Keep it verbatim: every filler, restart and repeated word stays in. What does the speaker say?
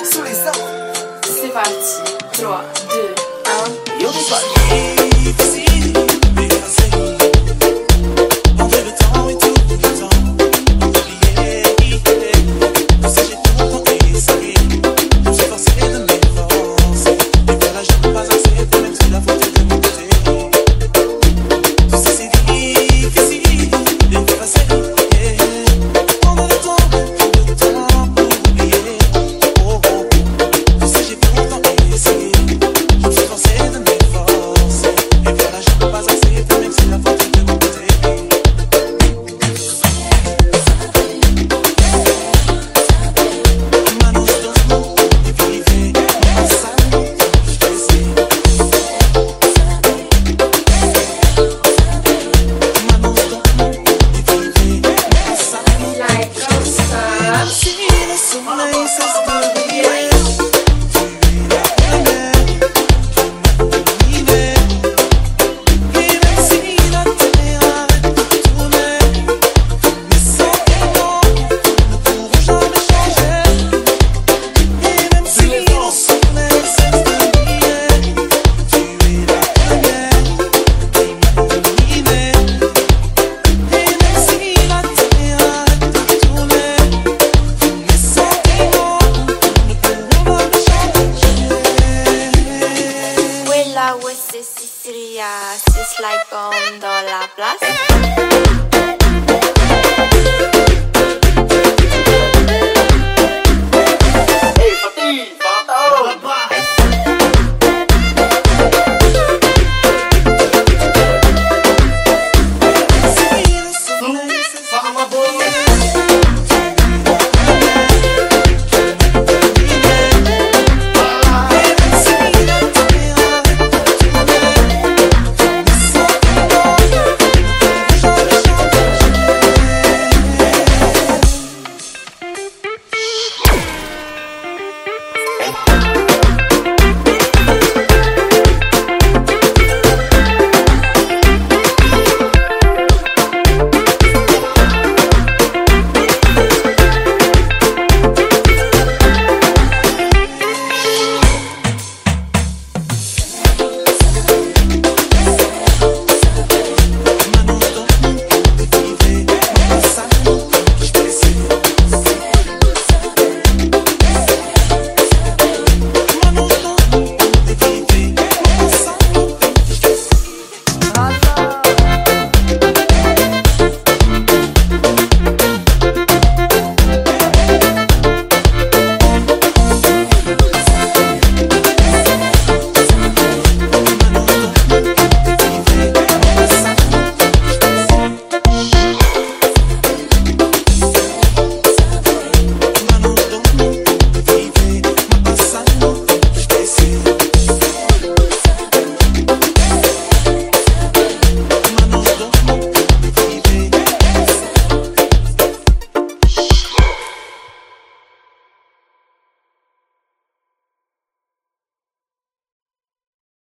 sous les arbres. C'est parti. trois, deux, un. Yo, c'est pas difficile d'effacer. Enlever le temps et tout le temps. Oublier, tu sais, j'ai tout le temps essayé. Je me suis forcé de m'efforcer. Et voilà, je ne peux pas accepter, même si la faute est de mon côté. Tu sais, c'est difficile d'effacer. Prendre le temps, prendre le temps pour oublier. Oh, oh, oh. Tu sais, j'ai pourtant essayé. Je me suis forcé de m'efforcer. Et voilà, je ne peux pas accepter, même si la faute est de mon côté. Manos doucement et vivez ma salle, je vais essayer. Manos doucement et vivez ma salle, Like comme ça. si le soleil cesse de briller, tu es la première qui m'a dominé. Et même si la terre arrête de tourner, mes sentiments ne pourront jamais changer. Et même si le soleil cesse de briller, tu es la première qui m'a dominé. Et même si la terre arrête de tourner, mes sentiments ne pourront jamais changer. Wela, ouais, c'est Sicilia. C'est like on dans la place.